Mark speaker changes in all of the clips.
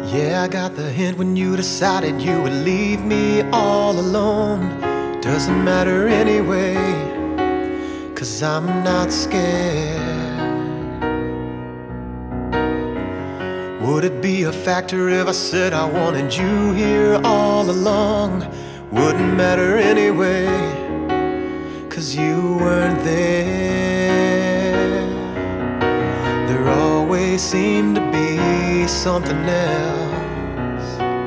Speaker 1: Yeah, I got the hint when you decided you would leave me all alone. Doesn't matter anyway, 'cause I'm not scared. Would it be a factor if I said I wanted you here all along? Wouldn't matter anyway, 'cause you weren't there. There always seemed to be something else.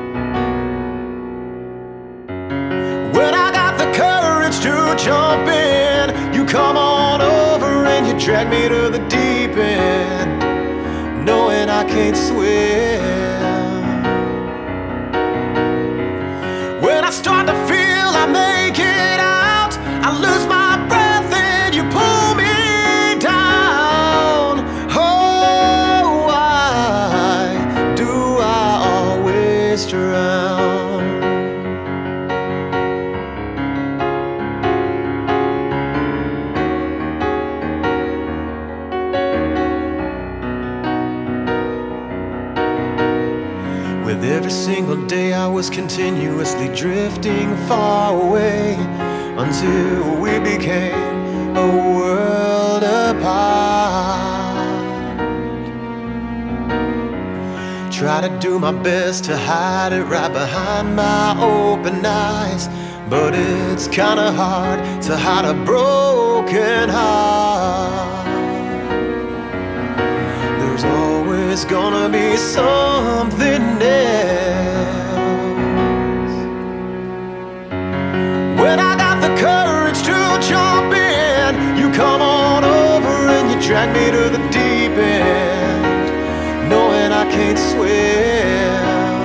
Speaker 1: When I got the courage to jump in, you come on over and you drag me to the deep end, knowing I can't swim. When I start to feel I make it out, I lose my breath and you pull me down. Oh, why do I always drown? With every single day I was continuously drifting far away, until we became a world apart. Try to do my best to hide it right behind my open eyes, but it's kinda hard to hide a broken heart. There's always gonna be something else. When I got the courage to jump in, you come on over and you drag me to the deep end, knowing I can't swim.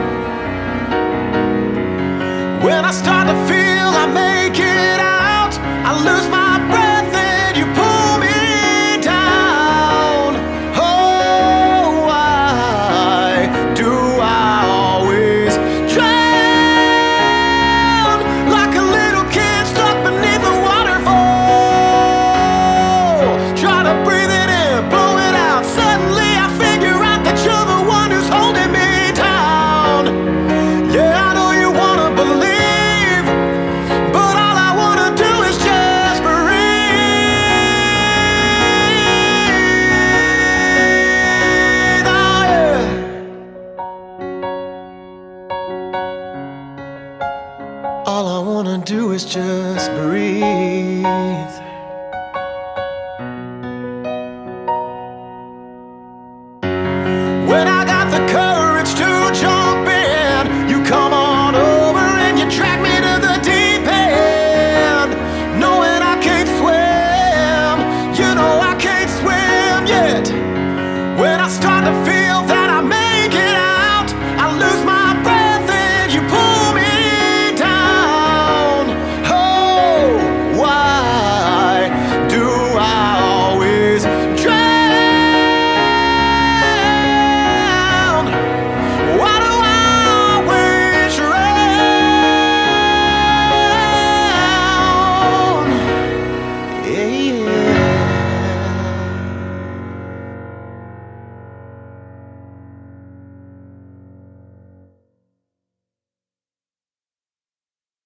Speaker 1: When I start to feel I make it out, I lose my breath and you pull me down. Oh, why do I always drown? Like a little kid stuck beneath a waterfall. Try to breathe it in, blow it out. Suddenly I figure out that you're the one who's holding me down. Yeah, I know you wanna believe, but all I wanna do is just breathe. Oh, yeah. All I wanna do is just breathe.